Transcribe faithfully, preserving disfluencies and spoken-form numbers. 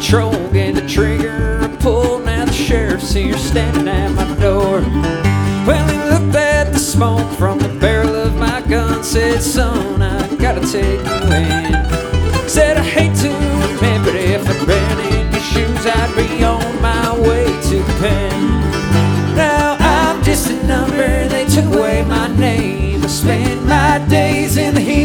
patrol, gave the trigger a pull. Now the sheriff's here standing at my door. Well, he looked at the smoke from the barrel of my gun, said, son, I gotta take you in. Said, I hate to admit, but if I'd been in your shoes, I'd be on my way to the pen. Now I'm just a number, they took away my name. I spent